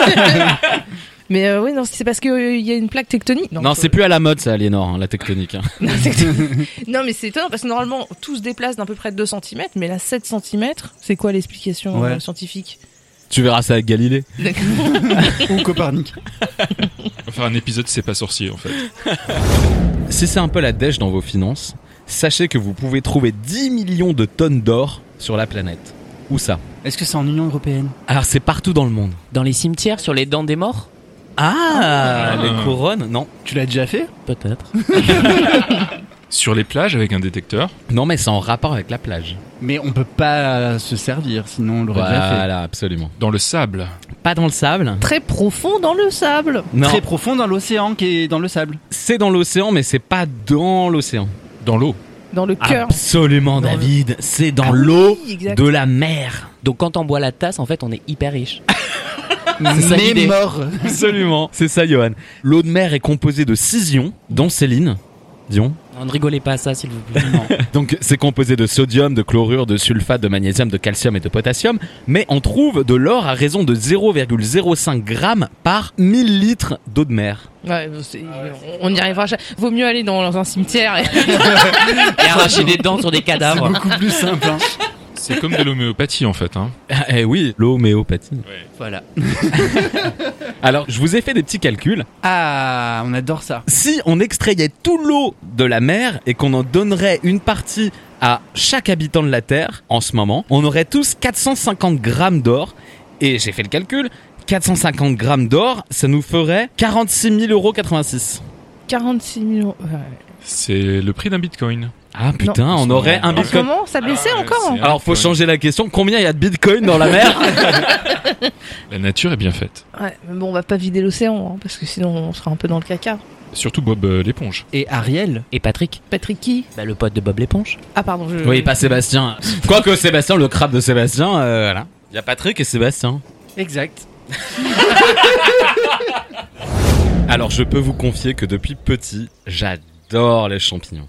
Mais oui, non, c'est parce qu'il y a une plaque tectonique. Non, c'est plus à la mode ça, Aliénor, hein, la tectonique. Hein. Non, mais c'est étonnant parce que normalement, tout se déplace d'à peu près 2 cm, mais là, 7 cm, c'est quoi l'explication scientifique? Tu verras ça avec Galilée. Ou Copernic. On va faire un épisode C'est pas sorcier en fait. Si c'est un peu la dèche dans vos finances, sachez que vous pouvez trouver 10 millions de tonnes d'or sur la planète. Où ça? Est-ce que c'est en Union Européenne? Alors c'est partout dans le monde. Dans les cimetières, sur les dents des morts? Les couronnes? Non. Tu l'as déjà fait? Peut-être. Sur les plages avec un détecteur? Non, mais c'est en rapport avec la plage. Mais on peut pas se servir, sinon on l'aurait déjà fait. Voilà, absolument. Dans le sable? Pas dans le sable. Très profond dans le sable. Non. Très profond dans l'océan qui est dans le sable. C'est dans l'océan, mais c'est pas dans l'océan. Dans l'eau? Dans le cœur. Absolument, David. C'est dans l'eau exact. de la mer. Donc quand on boit la tasse, en fait, on est hyper riche. C'est ça l'idée. Mort. Absolument. C'est ça, Johan. L'eau de mer est composée de 6 ions, dont Céline. Dion. Ne rigolez pas à ça, s'il vous plaît. Donc c'est composé de sodium, de chlorure, de sulfate, de magnésium, de calcium et de potassium. Mais on trouve de l'or à raison de 0,05 grammes par 1000 litres d'eau de mer. Ouais, on y arrivera. Vaut mieux aller dans un cimetière et arracher des dents sur des cadavres. C'est beaucoup plus simple. Hein. C'est comme de l'homéopathie en fait. Hein. Eh oui, l'homéopathie. Ouais. Voilà. Alors, je vous ai fait des petits calculs. Ah, on adore ça. Si on extrayait toute l'eau de la mer et qu'on en donnerait une partie à chaque habitant de la Terre, en ce moment, on aurait tous 450 grammes d'or. Et j'ai fait le calcul, 450 grammes d'or, ça nous ferait 46 000 €86. 46 000 €. Ouais. C'est le prix d'un bitcoin. Ah putain, on aurait un bitcoin. Comment ça baissait encore? Alors faut changer la question, combien il y a de bitcoin dans la mer? La nature est bien faite. Ouais, mais bon, on va pas vider l'océan, hein, parce que sinon on sera un peu dans le caca. Surtout Bob l'éponge. Et Ariel. Et Patrick. Patrick qui? Le pote de Bob l'éponge. Ah pardon, Oui, pas Sébastien. Quoique Sébastien, le crabe de Sébastien, voilà. Il y a Patrick et Sébastien. Exact. Alors je peux vous confier que depuis petit, j'adore les champignons.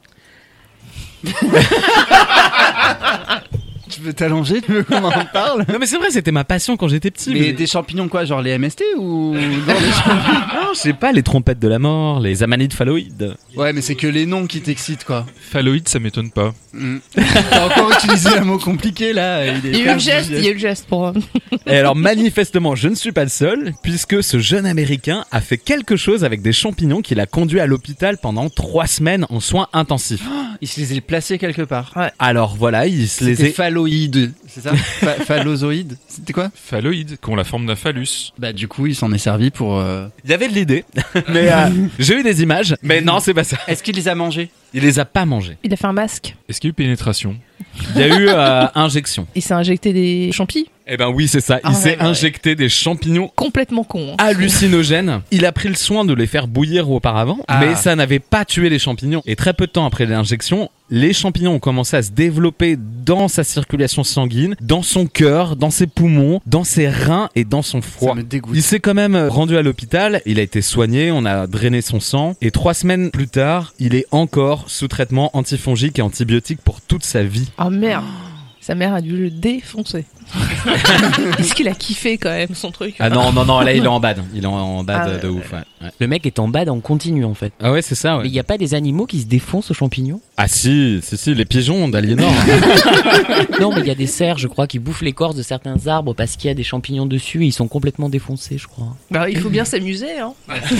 Tu veux t'allonger? Tu veux qu'on en parle? Non mais c'est vrai, c'était ma passion quand j'étais petit. Mais des champignons quoi? Genre les MST ou dans les champignons? je sais pas, les trompettes de la mort, les amanites phalloïdes. Ouais, mais c'est que les noms qui t'excitent, quoi. Phalloïde, ça m'étonne pas. T'as encore utilisé un mot compliqué, là. Il y a eu le geste pour... Et alors, manifestement, je ne suis pas le seul, puisque ce jeune Américain a fait quelque chose avec des champignons qui l'a conduit à l'hôpital pendant 3 semaines en soins intensifs. Il se les a placés quelque part. Ouais. Alors voilà, il se les C'était est... phalloïdes, c'est ça? Phallozoïdes? C'était quoi? Phalloïde, qui ont la forme d'un phallus. Bah du coup, il s'en est servi pour... Il y avait de l'idée, mais j'ai eu des images, mais non, c'est pas ça. Est-ce qu'il les a mangés? Il les a pas mangés. Il a fait un masque. Est-ce qu'il y a eu pénétration? Il y a eu injection. Il s'est injecté des champis. Eh ben oui, c'est ça. Il s'est injecté des champignons complètement con. Hallucinogènes. Il a pris le soin de les faire bouillir auparavant, mais ça n'avait pas tué les champignons. Et très peu de temps après l'injection, les champignons ont commencé à se développer dans sa circulation sanguine, dans son cœur, dans ses poumons, dans ses reins et dans son foie. Ça me dégoûte. Il s'est quand même rendu à l'hôpital, il a été soigné, on a drainé son sang, et 3 semaines plus tard, il est encore sous traitement antifongique et antibiotique pour toute sa vie. Oh merde. Sa mère a dû le défoncer. Est-ce qu'il a kiffé quand même son truc? Ah non, là il est en bad. Il est en bad de ouf. Ouais. Le mec est en bad en continu en fait. Ah ouais, c'est ça. Ouais. Mais il n'y a pas des animaux qui se défoncent aux champignons? Ah si, les pigeons d'Aliénor. Non, mais il y a des cerfs, je crois, qui bouffent l'écorce de certains arbres parce qu'il y a des champignons dessus et ils sont complètement défoncés, je crois. Bah, il faut bien s'amuser, hein.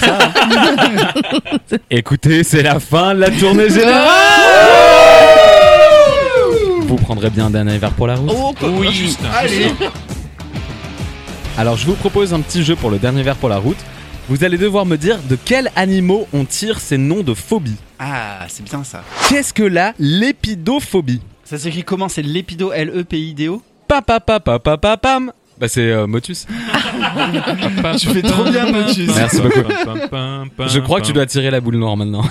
Écoutez, c'est la fin de la tournée générale. Vous prendrez bien un dernier verre pour la route? Oh, Oui, allez. Alors je vous propose un petit jeu pour le dernier verre pour la route. Vous allez devoir me dire de quels animaux on tire ces noms de phobies. Ah, c'est bien ça. Qu'est-ce que la lépidophobie? Ça s'écrit comment? C'est l'épido, L-E-P-I-D-O? Pam. Bah c'est Motus. Tu fais trop bien, Motus. Merci beaucoup. Je crois que tu dois tirer la boule noire maintenant.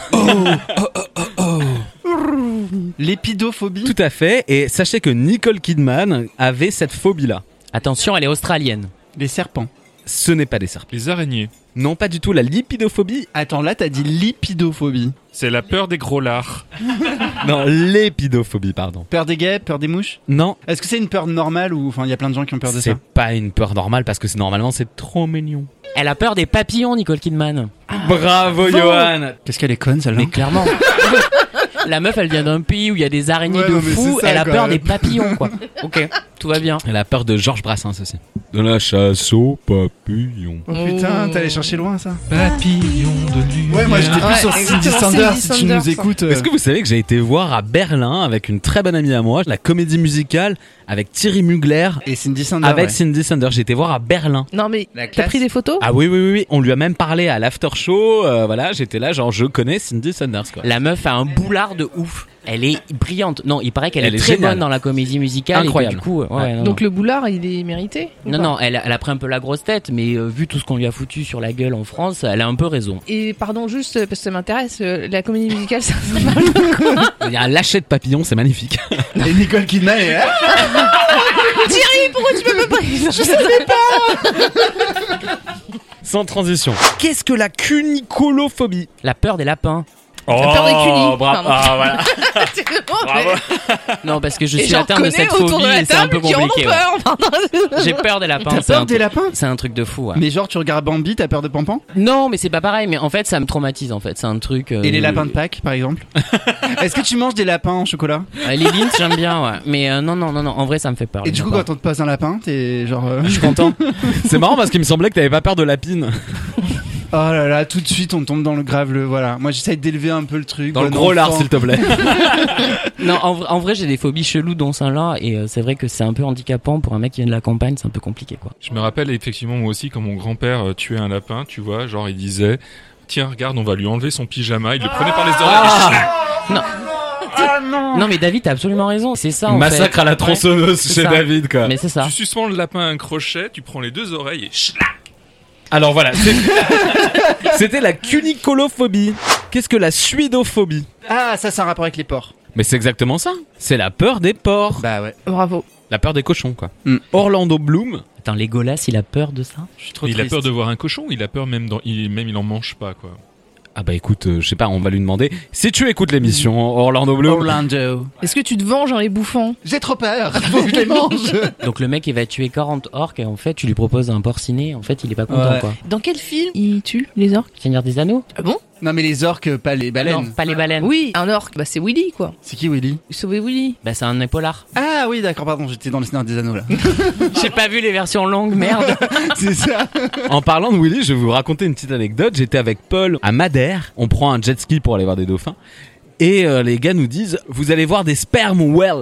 L'épidophobie? Tout à fait, et sachez que Nicole Kidman avait cette phobie-là. Attention, elle est australienne. Les serpents. Ce n'est pas des serpents. Les araignées. Non, pas du tout, la lipidophobie. Attends, là t'as dit lipidophobie. C'est la peur des gros lards. Non, l'épidophobie, pardon. Peur des guêpes, peur des mouches? Non. Est-ce que c'est une peur normale ou enfin il y a plein de gens qui ont peur de C'est ça? pas une peur normale parce que normalement c'est trop mignon. Elle a peur des papillons, Nicole Kidman. Bravo, Johan. Qu'est-ce qu'elle est conne celle-là? Mais clairement. La meuf, elle vient d'un pays où il y a des araignées Ouais, de non, mais fou. c'est ça, Elle a quand peur même. des papillons, quoi. Ok, tout va bien. Elle a peur de Georges Brassens aussi. De la chasse aux papillons. Oh putain, t'es allé chercher loin ça. Papillon de lumière. Ouais, moi j'étais plus sur Cindy Sanders si tu nous écoutes. Est-ce que vous savez que j'ai été voir à Berlin avec une très bonne amie à moi la comédie musicale avec Thierry Mugler Et Cindy Sanders. avec ouais. Cindy Sanders. J'ai été voir à Berlin. Non, mais La t'as classe. pris des photos? Ah oui. On lui a même parlé à l'after show. Voilà, j'étais là, genre je connais Cindy Sanders quoi. La meuf a un boulard de ouf. Elle est brillante. Non, il paraît qu'elle Elle est est très géniale. bonne dans la comédie musicale. Incroyable. Et que, du coup, non, Donc le boulard, il est mérité? ou non, pas? non, elle a pris un peu la grosse tête, mais vu tout ce qu'on lui a foutu sur la gueule en France, elle a un peu raison. Et pardon, juste parce que ça m'intéresse, la comédie musicale, ça parle. Il y a un lâcher de papillon, c'est magnifique. Et Nicole Kidman est là. Thierry, pourquoi tu peux pas? Je savais pas. Sans transition. Qu'est-ce que la cunicolophobie? La peur des lapins. La peur des cunis. bravo. Pardon. Ah voilà. Bravo. Non, parce que je Et suis j'en atteint de connais cette autour de phobie la et c'est un table peu qui en ont compliqué. peur. Ouais. J'ai peur des lapins. T'as c'est peur un des truc- lapins? C'est un truc de fou. Ouais. Mais genre tu regardes Bambi, t'as peur de Pampan? Non, mais c'est pas pareil. Mais en fait, ça me traumatise. En fait, c'est un truc. Et les lapins de Pâques par exemple? Est-ce que tu manges des lapins en chocolat? Les Lindt, j'aime bien. Ouais. Mais non. En vrai, ça me fait peur. Et les du coup lapins. quand on te pose un lapin, t'es genre... Je suis content. C'est marrant parce qu'il me semblait que t'avais pas peur de lapine. Oh là là, tout de suite on tombe dans le grave, voilà. Moi j'essaye d'élever un peu le truc. Dans le bon gros lard, enfant. s'il te plaît. Non, en vrai, j'ai des phobies cheloues dont celle-là, et c'est vrai que c'est un peu handicapant pour un mec qui vient de la campagne, c'est un peu compliqué, quoi. Je me rappelle effectivement moi aussi quand mon grand-père tuait un lapin, tu vois, genre il disait tiens regarde on va lui enlever son pyjama, il le prenait par les oreilles. Non, mais David, t'as absolument raison, c'est ça. En Massacre fait. à la tronçonneuse c'est chez ça. David quoi. Mais c'est ça. Tu suspends le lapin à un crochet, tu prends les 2 oreilles et Alors voilà, c'était la cunicolophobie. Qu'est-ce que la suidophobie? Ah ça c'est un rapport avec les porcs. Mais c'est exactement ça. C'est la peur des porcs. Bah ouais. Bravo. La peur des cochons quoi. Mm. Orlando Bloom. Attends, Legolas, il a peur de ça? Je suis trop il a triste. peur de voir un cochon, il a peur même il en mange pas quoi. Ah bah écoute, je sais pas, on va lui demander. Si tu écoutes l'émission Orlando Bloom. Orlando. Est-ce que tu te venges en les bouffant? J'ai trop peur, faut que je les mange. Donc le mec il va tuer 40 orques et en fait tu lui proposes un porciné, en fait il est pas content Ouais. quoi. Dans quel film il tue les orques? Seigneur des Anneaux? Ah bon? Non mais les orques, pas les baleines. Non, pas les baleines. Oui, un orque, bah c'est Willy quoi. C'est qui Willy? Sauver Willy. Bah c'est un épaulard. Ah oui d'accord, pardon, j'étais dans le Seigneur des Anneaux là. J'ai pas vu les versions longues, merde. C'est ça. En parlant de Willy, je vais vous raconter une petite anecdote. J'étais avec Paul à Madère. On prend un jet ski pour aller voir des dauphins. Et les gars nous disent, vous allez voir des sperm whales.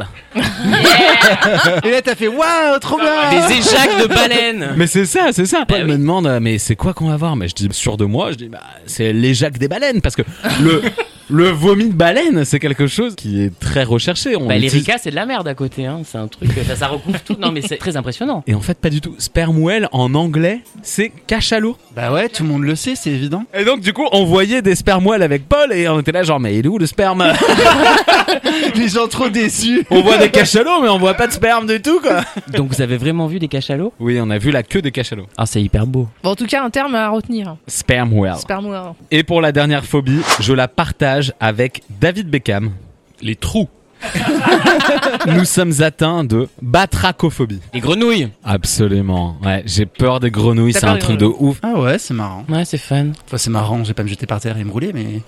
Et là t'as fait waouh, trop bien. Des éjacs de baleines. Mais c'est ça. Paul oui. me demande, mais c'est quoi qu'on va voir? Mais je dis, sûr de moi, je dis, bah, c'est l'éjac des baleines. Parce que le vomi de baleine, c'est quelque chose qui est très recherché. On Bah utilise- l'Erika c'est de la merde à côté, hein. C'est un truc, ça recouvre tout. Non mais c'est très impressionnant. Et en fait, pas du tout. Sperm whale, en anglais, c'est cachalot. Bah ouais, tout le monde le sait, c'est évident. Et donc, du coup, on voyait des sperm whales avec Paul et on était là genre, mais il est où le sperme? Les gens trop déçus. On voit des cachalots, mais on voit pas de sperme du tout, quoi. Donc vous avez vraiment vu des cachalots? Oui, on a vu la queue des cachalots. Ah c'est hyper beau. Bon, en tout cas, un terme à retenir. Sperm whale. Sperme noir. Et pour la dernière phobie, je la partage avec David Beckham. Les trous. Nous sommes atteints de batrachophobie. Les grenouilles. Absolument. Ouais, j'ai peur des grenouilles, T'as c'est peur un des truc de ouf. Ah ouais, c'est marrant. Ouais c'est fun. Enfin c'est marrant, je vais pas me jeter par terre et me rouler mais...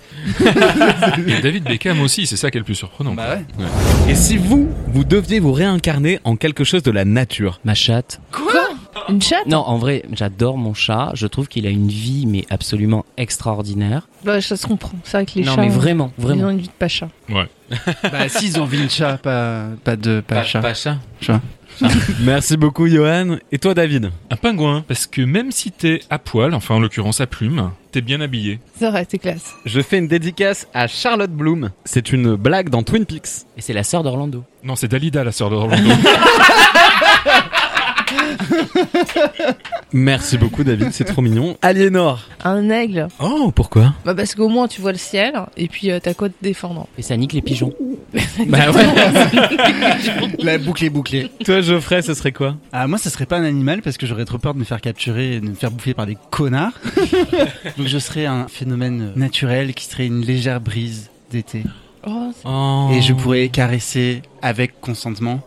Et David Beckham aussi, c'est ça qui est le plus surprenant. Bah ouais. Et si vous deviez vous réincarner en quelque chose de la nature? Ma chatte. Une chatte? Non, en vrai, j'adore mon chat. Je trouve qu'il a une vie, mais absolument extraordinaire. Bah, ça se comprend. C'est vrai que les Non, chats. mais vraiment, Ils vraiment. ont une vie de pas chat. Bah si, ils ont vu une chat, pas chat. Pas chat. Chat. Merci beaucoup, Johan. Et toi, David? Un pingouin, parce que même si t'es à poil, enfin en l'occurrence à plumes, t'es bien habillé. C'est vrai, c'est classe. Je fais une dédicace à Charlotte Bloom. C'est une blague dans Twin Peaks. Et c'est la sœur d'Orlando. Non, c'est Dalida, la sœur de Orlando. Merci beaucoup, David. C'est trop mignon. Aliénor. Un aigle. Oh, pourquoi? Bah, parce qu'au moins, tu vois le ciel. Et puis, t'as quoi de défendant? Et ça nique les pigeons. Bah ouais. La boucle est bouclée. Toi, Geoffrey, ce serait quoi? Ah moi ça serait pas un animal parce que j'aurais trop peur de me faire capturer et de me faire bouffer par des connards. Donc je serais un phénomène naturel qui serait une légère brise d'été. Oh, Oh. Et je pourrais caresser avec consentement.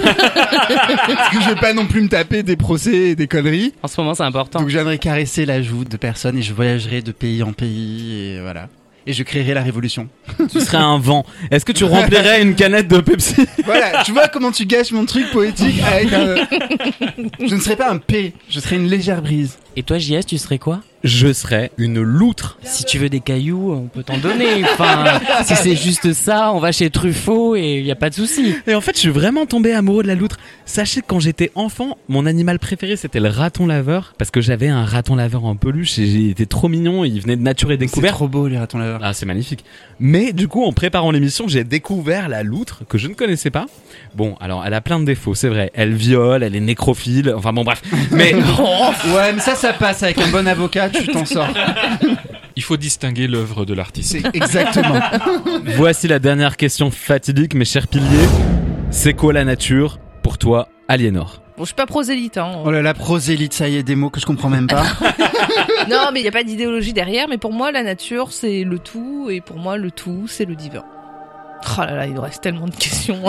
Parce que je vais pas non plus me taper des procès et des conneries. En ce moment, c'est important. Donc j'aimerais caresser la joue de personnes et je voyagerai de pays en pays et voilà. Et je créerai la révolution. Tu serais un vent. Est-ce que tu remplirais une canette de Pepsi? Voilà, tu vois comment tu gâches mon truc poétique avec Je ne serais pas un P, je serais une légère brise. Et toi, JS, tu serais quoi? Je serais une loutre. Si tu veux des cailloux, on peut t'en donner. Enfin, si c'est juste ça, on va chez Truffaut et y a pas de souci. Et en fait, je suis vraiment tombé amoureux de la loutre. Sachez que quand j'étais enfant, mon animal préféré, c'était le raton laveur. Parce que j'avais un raton laveur en peluche et il était trop mignon. Il venait de Nature et C'est Découverte. trop beau les ratons laveurs. Ah, c'est magnifique. Mais du coup, en préparant l'émission, j'ai découvert la loutre que je ne connaissais pas. Bon, alors, elle a plein de défauts, c'est vrai. Elle viole, elle est nécrophile. Enfin bon, bref. Mais Ouais, mais ça passe avec un bon avocat, tu t'en sors. Il faut distinguer l'œuvre de l'artiste. C'est exactement. voici la dernière question fatidique, mes chers piliers. C'est quoi la nature pour toi, Aliénor? Bon, je suis pas prosélyte, hein. Oh là là, prosélyte, ça y est, des mots que je comprends même pas. Non, mais il y a pas d'idéologie derrière. Mais pour moi, la nature, c'est le tout. Et pour moi, le tout, c'est le divin. Oh là là, il nous reste tellement de questions.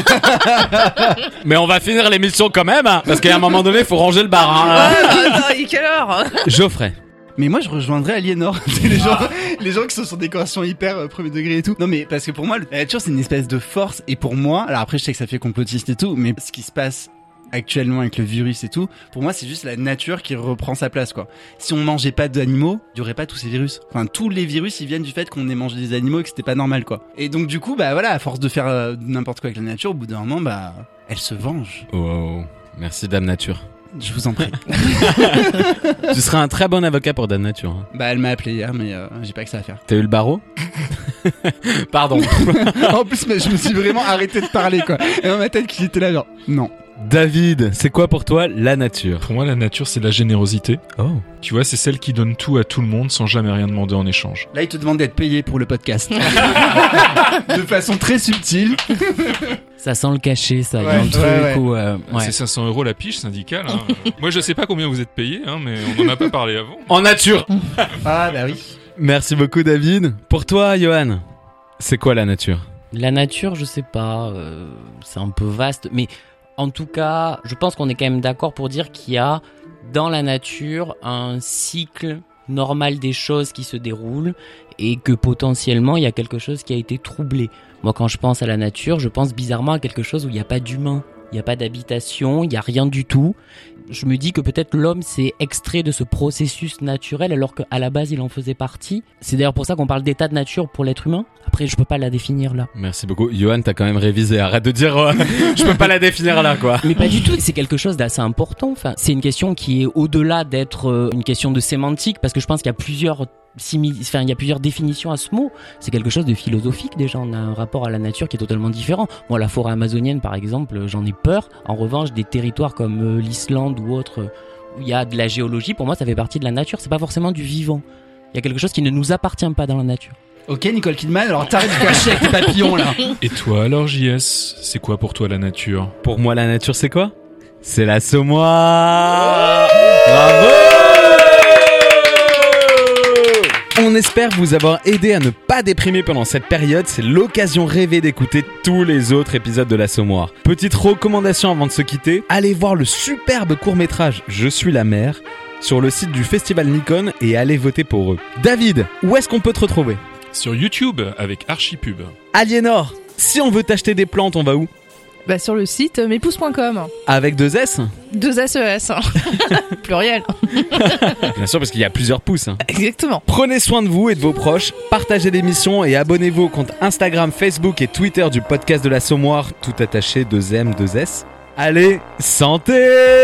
Mais on va finir l'émission quand même, hein, parce qu'à un moment donné, il faut ranger le bar. Hein. Attends, il est quelle heure? Geoffrey. Mais moi je rejoindrais Aliénor. C'est les gens qui sont sur décoration hyper premier degré et tout. Non mais parce que pour moi la nature c'est une espèce de force et pour moi, alors après je sais que ça fait complotiste et tout, mais ce qui se passe actuellement avec le virus et tout, pour moi c'est juste la nature qui reprend sa place quoi. Si on mangeait pas d'animaux, il y aurait pas tous ces virus. Enfin tous les virus ils viennent du fait qu'on ait mangé des animaux et que c'était pas normal quoi. Et donc du coup bah voilà, à force de faire n'importe quoi avec la nature, au bout d'un moment bah elle se venge. Oh, merci Dame Nature. Je vous en prie. Tu seras un très bon avocat pour Dame Nature. Hein. Bah elle m'a appelé hier mais j'ai pas que ça à faire. T'as eu le barreau? Pardon. En plus mais je me suis vraiment arrêté de parler quoi. Et dans ma tête qu'il était là genre non. David, c'est quoi pour toi la nature? Pour moi, la nature, c'est la générosité. Oh. Tu vois, c'est celle qui donne tout à tout le monde sans jamais rien demander en échange. Là, il te demande d'être payé pour le podcast. De façon très subtile. Ça sent le cachet, ça. Il y a Ouais, un truc ouais. où... C'est 500 € la piche syndicale. Hein. Moi, je sais pas combien vous êtes payé, hein, mais on en a pas parlé avant. En nature. Ah bah oui. Merci beaucoup David. Pour toi Johan, c'est quoi la nature ? La nature, je sais pas, c'est un peu vaste, mais en tout cas, je pense qu'on est quand même d'accord pour dire qu'il y a dans la nature un cycle normal des choses qui se déroulent et que potentiellement il y a quelque chose qui a été troublé. Moi, quand je pense à la nature, je pense bizarrement à quelque chose où il n'y a pas d'humain, il n'y a pas d'habitation, il n'y a rien du tout. Je me dis que peut-être l'homme s'est extrait de ce processus naturel alors qu'à la base il en faisait partie. C'est d'ailleurs pour ça qu'on parle d'état de nature pour l'être humain. Après, je peux pas la définir là. Merci beaucoup. Johan, t'as quand même révisé. Arrête de dire je peux pas la définir là, quoi. Mais pas du tout. C'est quelque chose d'assez important. Enfin, c'est une question qui est au-delà d'être une question de sémantique, parce que je pense qu'il y a plusieurs définitions à ce mot. C'est quelque chose de philosophique déjà. On a un rapport à la nature qui est totalement différent. Moi, la forêt amazonienne, par exemple, j'en ai peur. En revanche, des territoires comme l'Islande ou autre, où il y a de la géologie, pour moi, ça fait partie de la nature. C'est pas forcément du vivant. Il y a quelque chose qui ne nous appartient pas dans la nature. Ok, Nicole Kidman, alors t'arrêtes de cacher avec tes papillons là. Et toi alors JS, c'est quoi pour toi la nature ? Pour moi la nature c'est quoi ? C'est l'assommoir. Bravo. On espère vous avoir aidé à ne pas déprimer pendant cette période. C'est l'occasion rêvée d'écouter tous les autres épisodes de l'Assommoir. Petite recommandation avant de se quitter, allez voir le superbe court-métrage Je suis la mer sur le site du Festival Nikon et allez voter pour eux. David, où est-ce qu'on peut te retrouver ? Sur YouTube avec Archipub. Aliénor, si on veut t'acheter des plantes, on va où ? Bah sur le site mespousses.com. Avec 2 S ? 2 SES. Pluriel. Bien sûr, parce qu'il y a plusieurs pouces. Exactement. Prenez soin de vous et de vos proches, partagez l'émission et abonnez-vous au compte Instagram, Facebook et Twitter du podcast de l'Assommoir, tout attaché 2M, 2S. Allez, santé!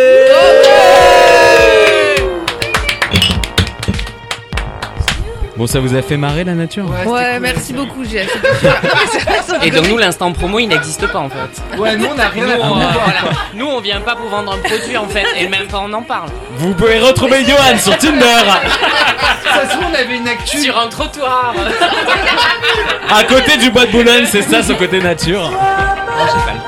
Bon, ça vous a fait marrer la nature ? Ouais, merci beaucoup, Jeff. Et donc nous, l'instant promo, il n'existe pas en fait. Ouais, nous on a rien à voilà. Nous, on vient pas pour vendre un produit en fait, et même pas on en parle. Vous pouvez retrouver Johan sur Tinder. Ça se trouve, on avait une actu sur un trottoir. À côté du bois de Boulogne, c'est ça, ce côté nature. Oh, j'ai pas le